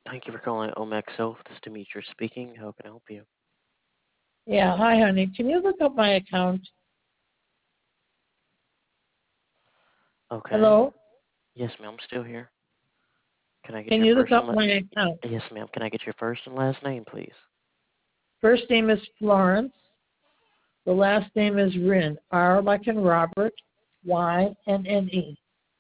Thank you for calling Omex Health. This is Demetrius speaking. How can I help you? Yeah, hi, honey. Can you look up my account? Okay. Hello? Yes, ma'am. I'm still here. Can I get Can your you look first and up my account? yes, ma'am. Can I get your first and last name, please? First name is Florence. The last name is Rin. R like in Robert. Y-N-N-E.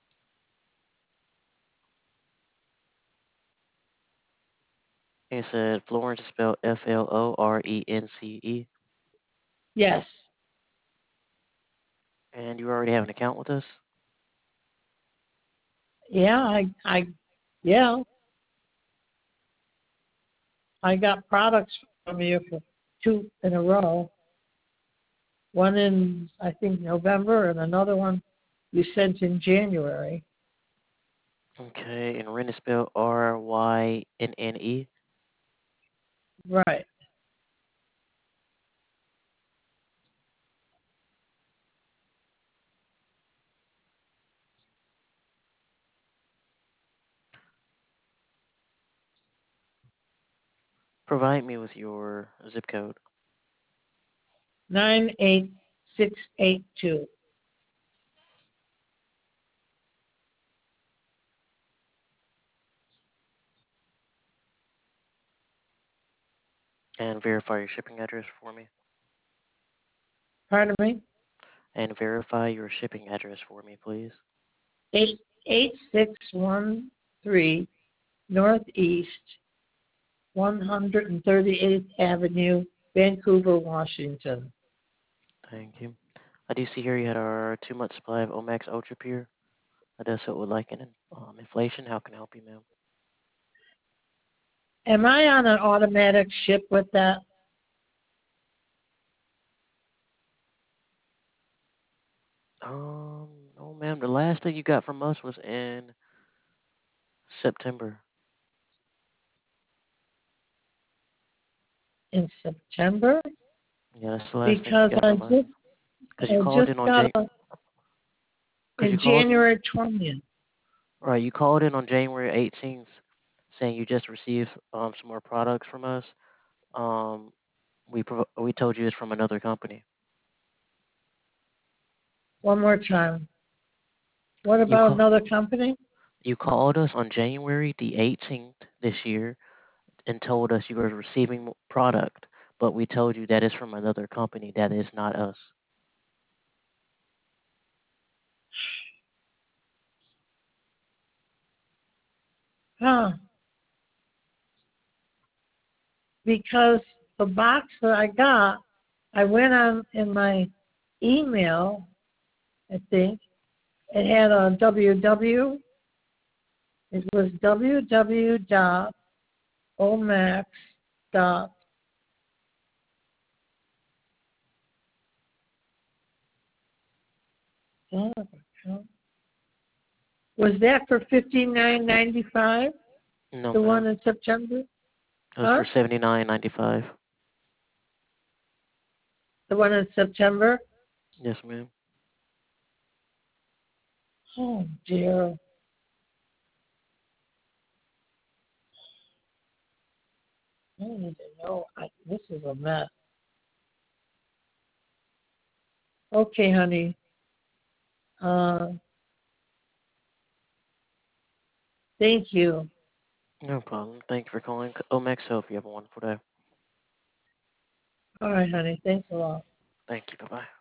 You said Florence is spelled Florence. Yes. And you already have an account with us? Yeah, yeah, I got products from you for 2 in a row. One in, I think, November, and another one you sent in January. Okay. And Ren is spelled Rynne. Right. Provide me with your zip code. 98682. And verify your shipping address for me. Pardon me? And verify your shipping address for me, please. 8613 Northeast 138th Avenue, Vancouver, Washington. Thank you. I do see here you had our 2-month supply of Omax Ultra Pure. I does so would like an inflation. How can I help you, ma'am? Am I on an automatic ship with that? No, ma'am. The last thing you got from us was in September. In September? Yeah, that's the last thing you Because got from us. Because you I called just in on got Jan. Because you in called. January 20th. Right, you called in on January 18th, saying you just received some more products from us. Um, we told you it's from another company. One more time. What You about call. another company? You called us on January the 18th this year and told us you were receiving product, but we told you that is from another company. That is not us. Huh. Because the box that I got, I went on in my email, I think, it had a www. It was www.omax dot. Was that for $59.95? No, The one ma'am. in September? It was Huh? for $79.95. The one in September? Yes, ma'am. Oh dear. I don't even know. This is a mess. Okay, honey. Uh, thank you. No problem. Thank you for calling Omex Health. You have a wonderful day. All right, honey. Thanks a lot. Thank you. Bye bye.